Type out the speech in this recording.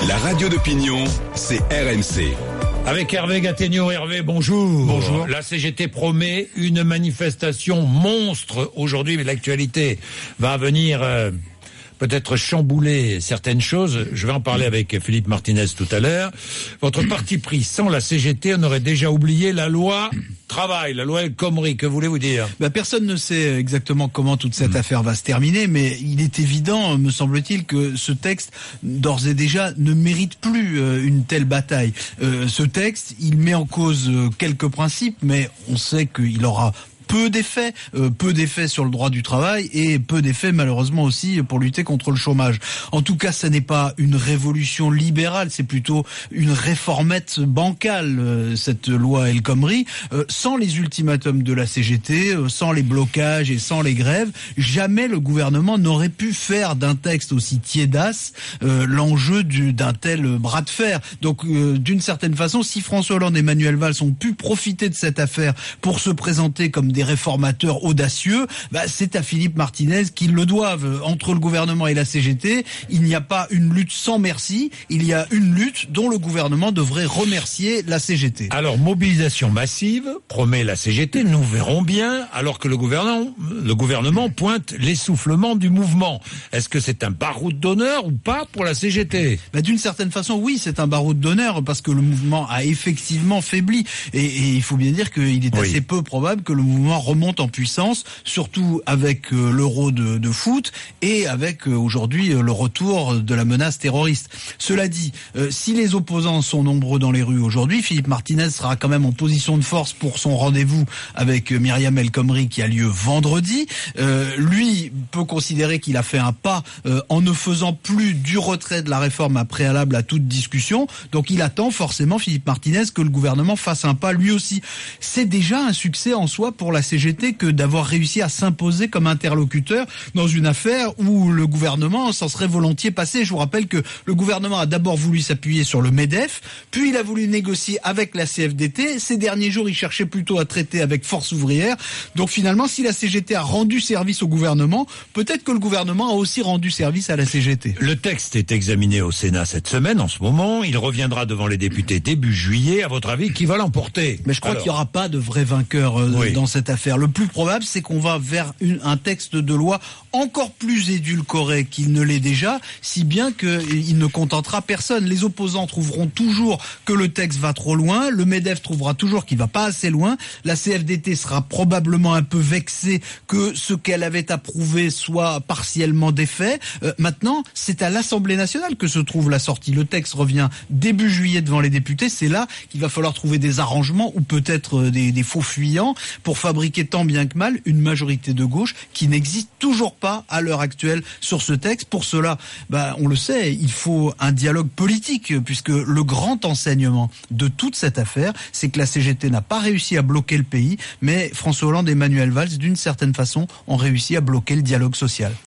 La radio d'opinion, c'est RMC. Avec Hervé Gattegno. Hervé, bonjour. Bonjour. La CGT promet une manifestation monstre aujourd'hui, mais l'actualité va venir peut-être chambouler certaines choses. Je vais en parler avec Philippe Martinez tout à l'heure. Votre parti pris, sans la CGT, on aurait déjà oublié la loi travail, la loi El Khomri. Que voulez-vous dire ? Personne ne sait exactement comment toute cette affaire va se terminer, mais il est évident, me semble-t-il, que ce texte, d'ores et déjà, ne mérite plus une telle bataille. Ce texte, il met en cause quelques principes, mais on sait qu'il aura peu d'effets sur le droit du travail et peu d'effets malheureusement aussi pour lutter contre le chômage. En tout cas, ça n'est pas une révolution libérale, c'est plutôt une réformette bancale, cette loi El Khomri. Sans les ultimatums de la CGT, sans les blocages et sans les grèves, jamais le gouvernement n'aurait pu faire d'un texte aussi tiédasse l'enjeu d'un tel bras de fer. Donc d'une certaine façon, si François Hollande et Manuel Valls ont pu profiter de cette affaire pour se présenter comme des réformateurs audacieux, c'est à Philippe Martinez qu'ils le doivent. Entre le gouvernement et la CGT, il n'y a pas une lutte sans merci, il y a une lutte dont le gouvernement devrait remercier la CGT. Alors, mobilisation massive, promet la CGT, nous verrons bien, alors que le gouvernement pointe l'essoufflement du mouvement. Est-ce que c'est un baroud d'honneur ou pas pour la CGT ? D'une certaine façon, oui, c'est un baroud d'honneur parce que le mouvement a effectivement faibli. Et il faut bien dire qu'il est assez peu probable que le mouvement remonte en puissance, surtout avec l'Euro de foot et avec aujourd'hui le retour de la menace terroriste. Cela dit, si les opposants sont nombreux dans les rues aujourd'hui, Philippe Martinez sera quand même en position de force pour son rendez-vous avec Myriam El Khomri qui a lieu vendredi. Lui peut considérer qu'il a fait un pas en ne faisant plus du retrait de la réforme préalable à toute discussion. Donc il attend forcément, Philippe Martinez, que le gouvernement fasse un pas lui aussi. C'est déjà un succès en soi pour la CGT que d'avoir réussi à s'imposer comme interlocuteur dans une affaire où le gouvernement s'en serait volontiers passé. Je vous rappelle que le gouvernement a d'abord voulu s'appuyer sur le MEDEF, puis il a voulu négocier avec la CFDT. Ces derniers jours, il cherchait plutôt à traiter avec Force ouvrière. Donc finalement, si la CGT a rendu service au gouvernement, peut-être que le gouvernement a aussi rendu service à la CGT. Le texte est examiné au Sénat cette semaine, en ce moment. Il reviendra devant les députés début juillet. À votre avis, qui va l'emporter ? Mais je crois qu'il n'y aura pas de vrai vainqueur dans cette affaire. Le plus probable, c'est qu'on va vers un texte de loi encore plus édulcoré qu'il ne l'est déjà, si bien qu'il ne contentera personne. Les opposants trouveront toujours que le texte va trop loin, le MEDEF trouvera toujours qu'il va pas assez loin, la CFDT sera probablement un peu vexée que ce qu'elle avait approuvé soit partiellement défait. Maintenant, c'est à l'Assemblée nationale que se trouve la sortie. Le texte revient début juillet devant les députés, c'est là qu'il va falloir trouver des arrangements ou peut-être des faux fuyants pour fabriquer tant bien que mal une majorité de gauche qui n'existe toujours pas à l'heure actuelle sur ce texte. Pour cela, on le sait, il faut un dialogue politique puisque le grand enseignement de toute cette affaire, c'est que la CGT n'a pas réussi à bloquer le pays, mais François Hollande et Manuel Valls, d'une certaine façon, ont réussi à bloquer le dialogue social.